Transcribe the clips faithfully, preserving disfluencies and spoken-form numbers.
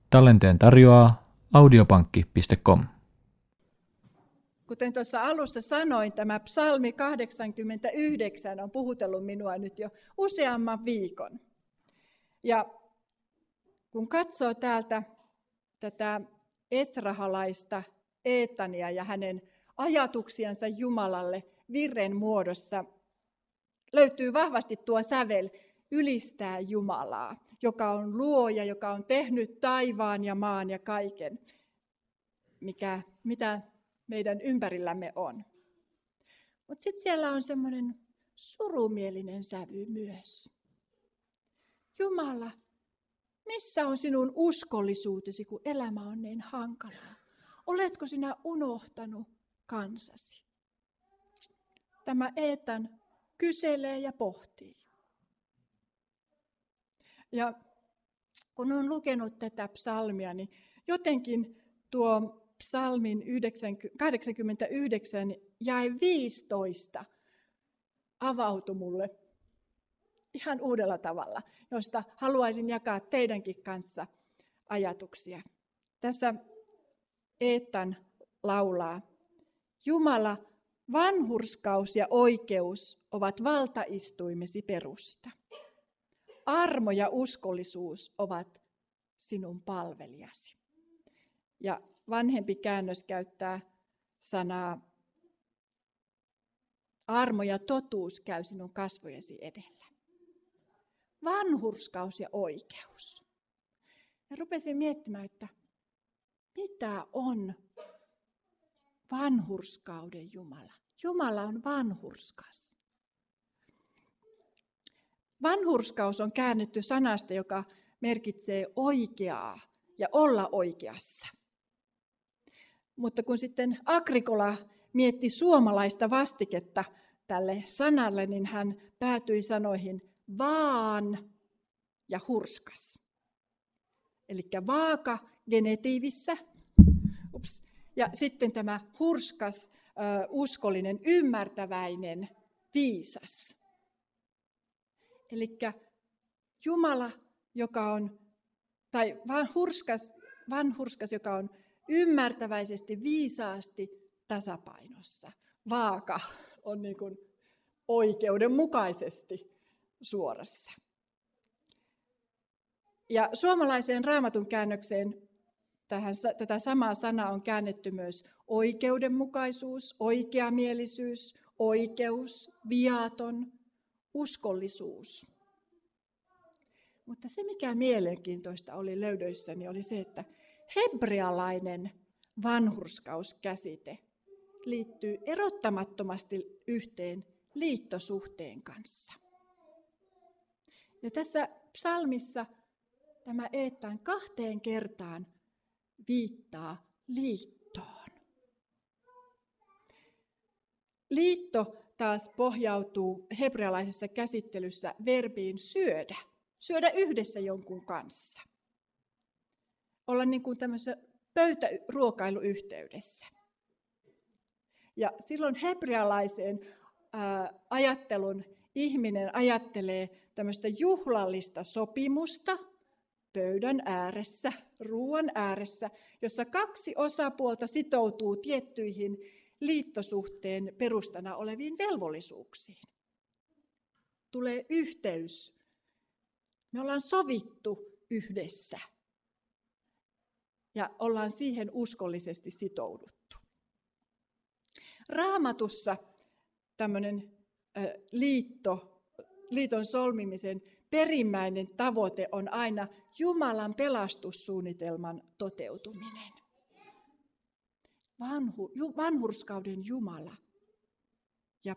Tallenteen tarjoaa audiopankki piste com. Kuten tuossa alussa sanoin, tämä psalmi kahdeksankymmentäyhdeksän on puhutellut minua nyt jo useamman viikon. Ja kun katsoo täältä tätä esrahalaista Eetania ja hänen ajatuksiansa Jumalalle virren muodossa, löytyy vahvasti tuo sävel ylistää Jumalaa, joka on luoja, joka on tehnyt taivaan ja maan ja kaiken, mikä, mitä meidän ympärillämme on. Mutta sitten siellä on semmoinen surumielinen sävy myös. Jumala, missä on sinun uskollisuutesi, kun elämä on niin hankalaa? Oletko sinä unohtanut kansasi? Tämä Eetan kyselee ja pohtii. Ja kun olen lukenut tätä psalmia, niin jotenkin tuo psalmin kahdeksankymmentäyhdeksän jae viisitoista avautui mulle ihan uudella tavalla, josta haluaisin jakaa teidänkin kanssa ajatuksia. Tässä Eetan laulaa: Jumala, vanhurskaus ja oikeus ovat valtaistuimesi perusta. Armo ja uskollisuus ovat sinun palvelijasi. Ja vanhempi käännös käyttää sanaa: armo ja totuus käy sinun kasvojesi edellä. Vanhurskaus ja oikeus. Ja rupesin miettimään, että mitä on vanhurskauden Jumala? Jumala on vanhurskas. Vanhurskaus on käännetty sanasta, joka merkitsee oikeaa ja olla oikeassa. Mutta kun sitten Agricola mietti suomalaista vastiketta tälle sanalle, niin hän päätyi sanoihin vaan ja hurskas. Eli vaaka genetiivissä, ups, ja sitten tämä hurskas, uskollinen, ymmärtäväinen, viisas. Eli Jumala, joka on, tai vanhurskas, vanhurskas, joka on ymmärtäväisesti, viisaasti tasapainossa. Vaaka on niin kuin oikeudenmukaisesti suorassa. Ja suomalaiseen Raamatun käännökseen tähän, tätä samaa sanaa on käännetty myös oikeudenmukaisuus, oikeamielisyys, oikeus, viaton, uskollisuus. Mutta se, mikä mielenkiintoista oli löydöissäni, oli se, että hebrealainen vanhurskauskäsite liittyy erottamattomasti yhteen liittosuhteen kanssa. Ja tässä psalmissa tämä Eetan kahteen kertaan viittaa liittoon. Liitto taas pohjautuu hebrealaisessa käsittelyssä verbiin syödä, syödä yhdessä jonkun kanssa. Olla niin kuin tämmöisessä pöytäruokailuyhteydessä. Ja silloin hebrealaisen ää, ajattelun ihminen ajattelee tämmöistä juhlallista sopimusta pöydän ääressä, ruoan ääressä, jossa kaksi osapuolta sitoutuu tiettyihin liittosuhteen perustana oleviin velvollisuuksiin. Tulee yhteys. Me ollaan sovittu yhdessä. Ja ollaan siihen uskollisesti sitouduttu. Raamatussa tämmöinen liitto, liiton solmimisen perimmäinen tavoite on aina Jumalan pelastussuunnitelman toteutuminen. Vanhu, vanhurskauden Jumala ja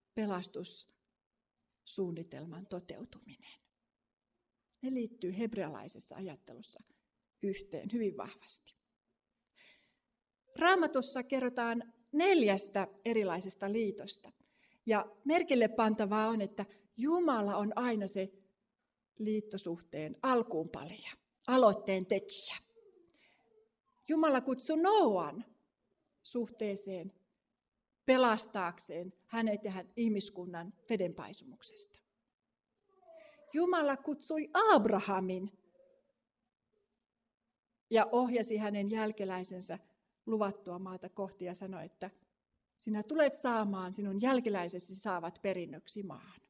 pelastussuunnitelman toteutuminen. Ne liittyy hebrealaisessa ajattelussa yhteen hyvin vahvasti. Raamatussa kerrotaan neljästä erilaisesta liitosta. Ja merkille pantavaa on, että Jumala on aina se liittosuhteen alkuunpalija, aloitteen tekijä. Jumala kutsui Nooan suhteeseen pelastaakseen hänet ja ihmiskunnan vedenpaisumuksesta. Jumala kutsui Abrahamin ja ohjasi hänen jälkeläisensä luvattua maata kohti ja sanoi, että sinä tulet saamaan, sinun jälkeläisesi saavat perinnöksi maan.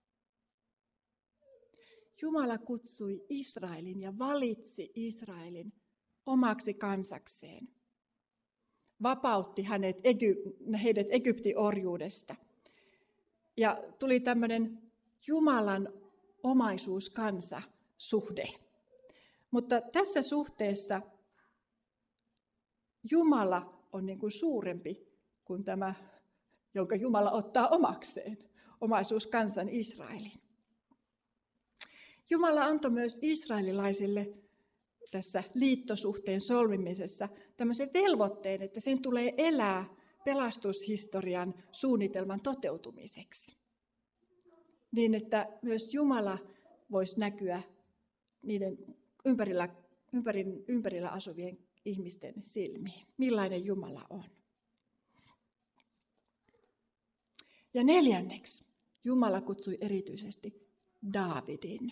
Jumala kutsui Israelin ja valitsi Israelin omaksi kansakseen. Vapautti hänet, heidät Egyptin orjuudesta. Ja tuli tämmöinen Jumalan omaisuuskansa-suhde. Mutta tässä suhteessa Jumala on niin kuin suurempi kuin tämä, jonka Jumala ottaa omakseen, omaisuuskansan Israelin. Jumala antoi myös israelilaisille tässä liittosuhteen solmimisessa tämmöisen velvoitteen, että sen tulee elää pelastushistorian suunnitelman toteutumiseksi. Niin, että myös Jumala voisi näkyä niiden ympärillä, ympärin, ympärillä asuvien ihmisten silmiin. Millainen Jumala on. Ja neljänneksi Jumala kutsui erityisesti Daavidin.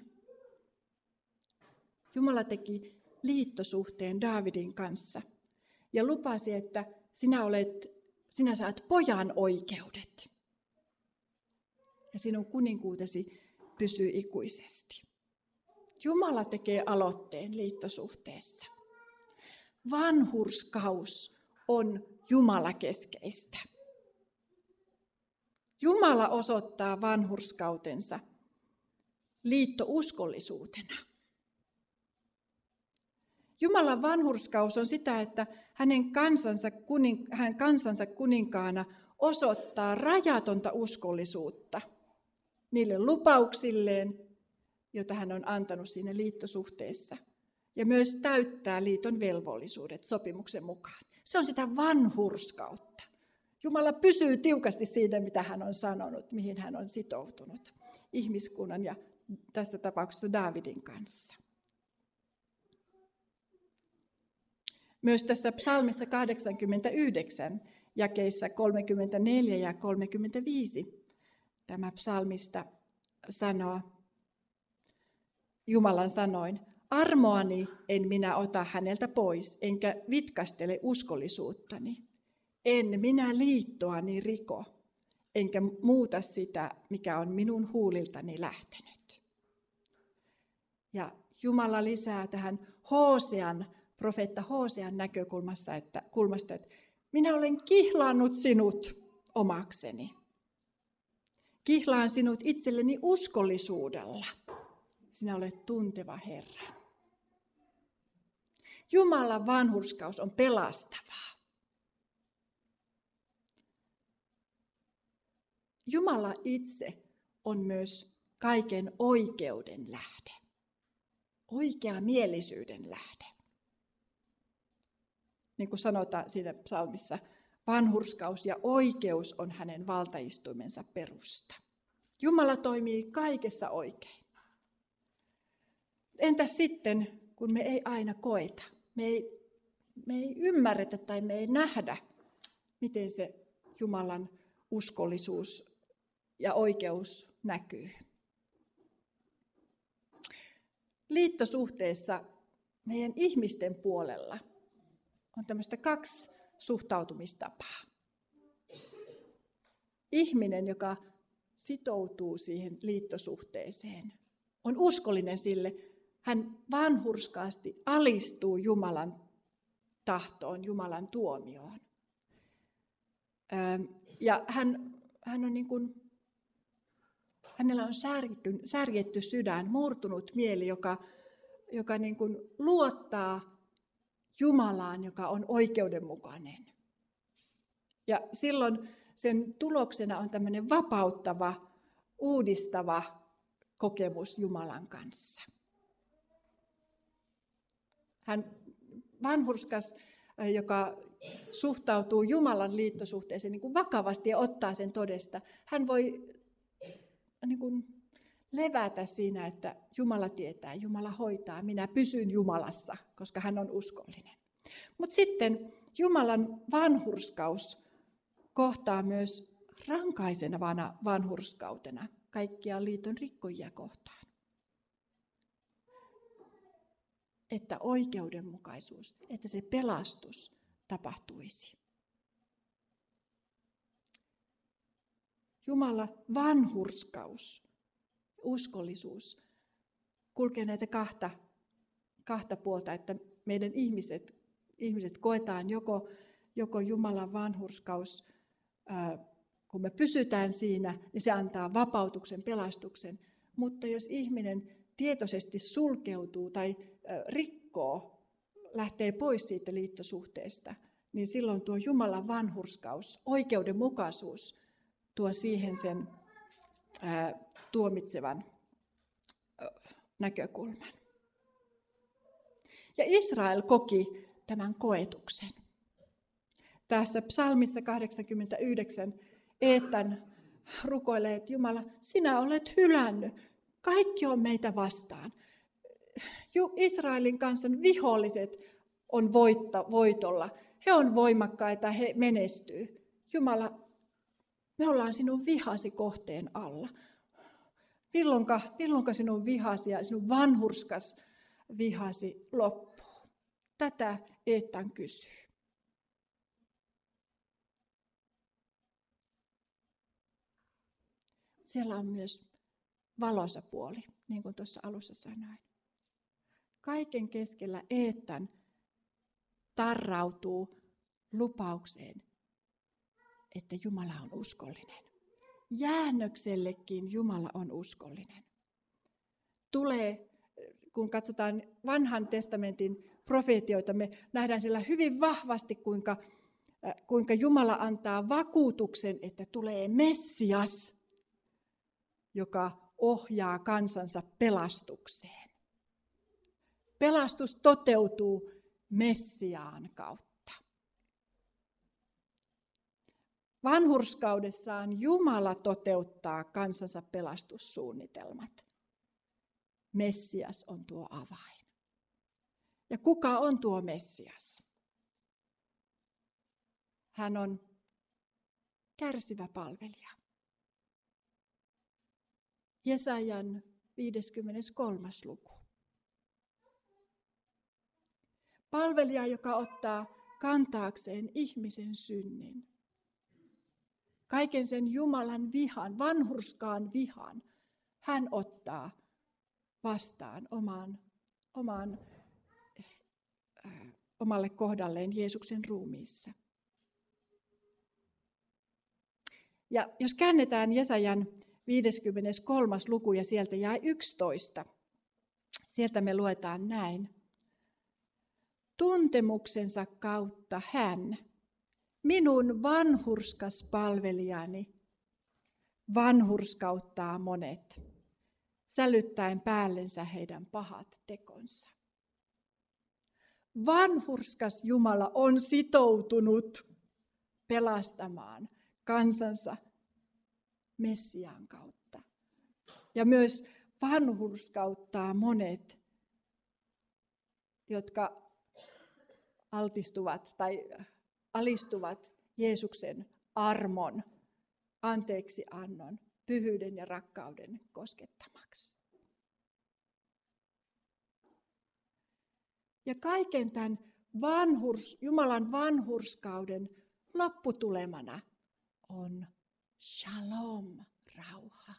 Jumala teki liittosuhteen Daavidin kanssa ja lupasi, että sinä, olet, sinä saat pojan oikeudet ja sinun kuninkuutesi pysyy ikuisesti. Jumala tekee aloitteen liittosuhteessa. Vanhurskaus on jumalakeskeistä. Jumala osoittaa vanhurskautensa liittouskollisuutena. Jumalan vanhurskaus on sitä, että hänen kansansa, kuning, hän kansansa kuninkaana osoittaa rajatonta uskollisuutta niille lupauksilleen, joita hän on antanut siinä liittosuhteessa. Ja myös täyttää liiton velvollisuudet sopimuksen mukaan. Se on sitä vanhurskautta. Jumala pysyy tiukasti siinä, mitä hän on sanonut, mihin hän on sitoutunut ihmiskunnan ja tässä tapauksessa Daavidin kanssa. Myös tässä psalmissa kahdeksankymmentäyhdeksän jakeissa kolmekymmentäneljä ja kolmekymmentäviisi tämä psalmista sanoo Jumalan sanoin, armoani en minä ota häneltä pois, enkä vitkastele uskollisuuttani. En minä liittoani riko, enkä muuta sitä, mikä on minun huuliltani lähtenyt. Ja Jumala lisää tähän Hosean, profeetta Hosean näkökulmasta, että, kulmasta, että minä olen kihlannut sinut omakseni. Kihlaan sinut itselleni uskollisuudella. Sinä olet tunteva Herra. Jumalan vanhurskaus on pelastavaa. Jumala itse on myös kaiken oikeuden lähde. Oikea mielisyyden lähde. Niin kuin sanotaan siinä psalmissa, vanhurskaus ja oikeus on hänen valtaistuimensa perusta. Jumala toimii kaikessa oikein. Entäs sitten, kun me ei aina koeta, me ei, me ei ymmärretä tai me ei nähdä, miten se Jumalan uskollisuus ja oikeus näkyy. Liittosuhteessa meidän ihmisten puolella on tämmöistä kaksi suhtautumistapaa. Ihminen, joka sitoutuu siihen liittosuhteeseen, on uskollinen sille. Hän vanhurskaasti alistuu Jumalan tahtoon, Jumalan tuomioon. Ja hän, hän on niin kuin, hänellä on särjetty, särjetty sydän, murtunut mieli, joka, joka niin kuin luottaa Jumalaan, joka on oikeudenmukainen. Ja silloin sen tuloksena on tämmöinen vapauttava, uudistava kokemus Jumalan kanssa. Hän vanhurskas, joka suhtautuu Jumalan liittosuhteeseen niin kuin vakavasti ja ottaa sen todesta, hän voi niin kuin levätä siinä, että Jumala tietää, Jumala hoitaa, minä pysyn Jumalassa, koska hän on uskollinen. Mutta sitten Jumalan vanhurskaus kohtaa myös rankaisevana vanhurskautena kaikkia liiton rikkojia kohtaan. että oikeudenmukaisuus, että se pelastus tapahtuisi. Jumala vanhurskaus, uskollisuus kulkee näitä kahta, kahta puolta, että meidän ihmiset, ihmiset koetaan joko, joko Jumalan vanhurskaus, ää, kun me pysytään siinä, niin se antaa vapautuksen, pelastuksen. Mutta jos ihminen tietoisesti sulkeutuu tai ää, rikkoo, lähtee pois siitä liittosuhteesta, niin silloin tuo Jumalan vanhurskaus, oikeudenmukaisuus tuo siihen sen ää, tuomitsevan ää, näkökulman. Ja Israel koki tämän koetuksen. Tässä psalmissa kahdeksankymmentäyhdeksän Eetan rukoilee, että Jumala, sinä olet hylännyt. Kaikki on meitä vastaan. Israelin kansan viholliset on voitto, voitolla. He on voimakkaita, he menestyy. Jumala, me ollaan sinun vihasi kohteen alla. Milloinka, milloinka sinun vihasi ja sinun vanhurskas vihasi loppuu? Tätä Eetan kysyy. Siellä on myös valoisa puoli, niin kuin tuossa alussa sanoin. Kaiken keskellä Eetan tarrautuu lupaukseen, että Jumala on uskollinen. Jäännöksellekin Jumala on uskollinen. Tulee, kun katsotaan vanhan testamentin profeetioita, me nähdään siellä hyvin vahvasti, kuinka, kuinka Jumala antaa vakuutuksen, että tulee Messias, joka ohjaa kansansa pelastukseen. Pelastus toteutuu Messiaan kautta. Vanhurskaudessaan Jumala toteuttaa kansansa pelastussuunnitelmat. Messias on tuo avain. Ja kuka on tuo Messias? Hän on kärsivä palvelija. Jesajan viideskymmeneskolmas luku. Palvelija, joka ottaa kantaakseen ihmisen synnin. Kaiken sen Jumalan vihan, vanhurskaan vihan, hän ottaa vastaan omaan, omaan, äh, omalle kohdalleen Jeesuksen ruumiissa. Ja jos käännetään Jesajan viideskymmeneskolmas luku ja sieltä jää yksitoista, sieltä me luetaan näin. Tuntemuksensa kautta hän, minun vanhurskas palvelijani, vanhurskauttaa monet, sälyttäen päällensä heidän pahat tekonsa. Vanhurskas Jumala on sitoutunut pelastamaan kansansa Messiaan kautta. Ja myös vanhurskauttaa monet, jotka altistuvat tai alistuvat Jeesuksen armon, anteeksiannon, pyhyyden ja rakkauden koskettamaksi. Ja kaiken tämän vanhurs, Jumalan vanhurskauden lopputulemana on shalom, rauha.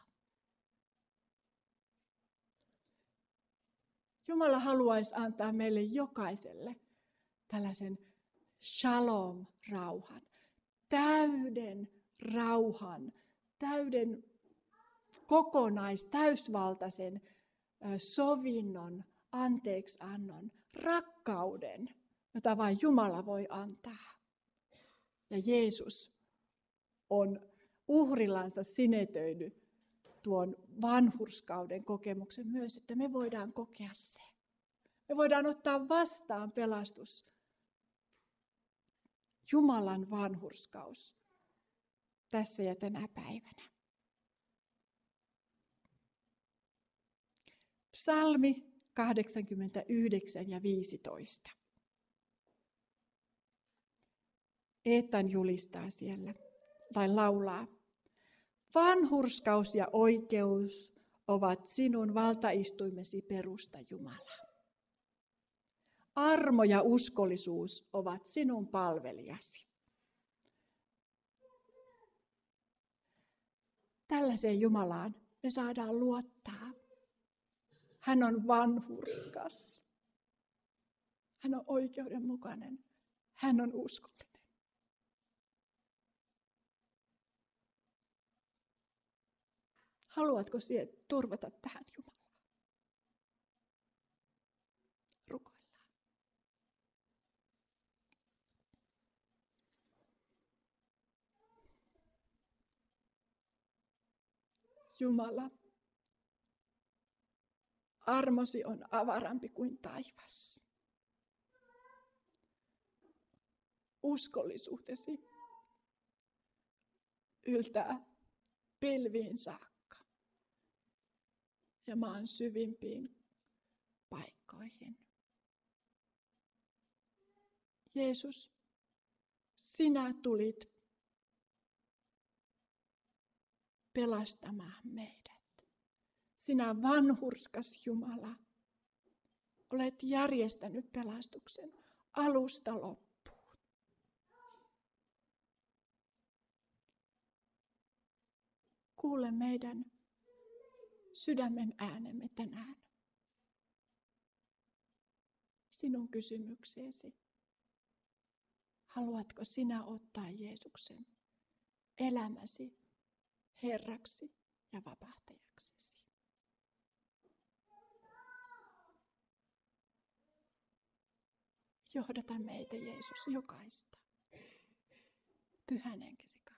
Jumala haluaisi antaa meille jokaiselle tällaisen shalom, rauhan, täyden rauhan, täyden kokonais, täysvaltaisen sovinnon, anteeksiannon, rakkauden, jota vain Jumala voi antaa. Ja Jeesus on uhrillansa sinetöinyt tuon vanhurskauden kokemuksen myös, että me voidaan kokea se. Me voidaan ottaa vastaan pelastus. Jumalan vanhurskaus tässä ja tänä päivänä. Psalmi kahdeksankymmentäyhdeksän ja viisitoista. Eetan julistaa siellä, tai laulaa. Vanhurskaus ja oikeus ovat sinun valtaistuimesi perusta, Jumala. armo ja uskollisuus ovat sinun palvelijasi. Tällaiseen Jumalaan me saadaan luottaa. Hän on vanhurskas. Hän on oikeudenmukainen. Hän on uskollinen. Haluatko sinä turvata tähän Jumalaan? Rukoillaan. Jumala, armosi on avarampi kuin taivas. Uskollisuutesi yltää pilviin saakka ja maan syvimpiin paikkoihin. Jeesus, sinä tulit pelastamaan meidät. Sinä vanhurskas Jumala, olet järjestänyt pelastuksen alusta loppuun. Kuule meidän sydämen äänemme tänään. Sinun kysymykseesi. Haluatko sinä ottaa Jeesuksen elämäsi Herraksi ja vapahtajaksesi? Johdata meitä, Jeesus, jokaista. Pyhän Henkesi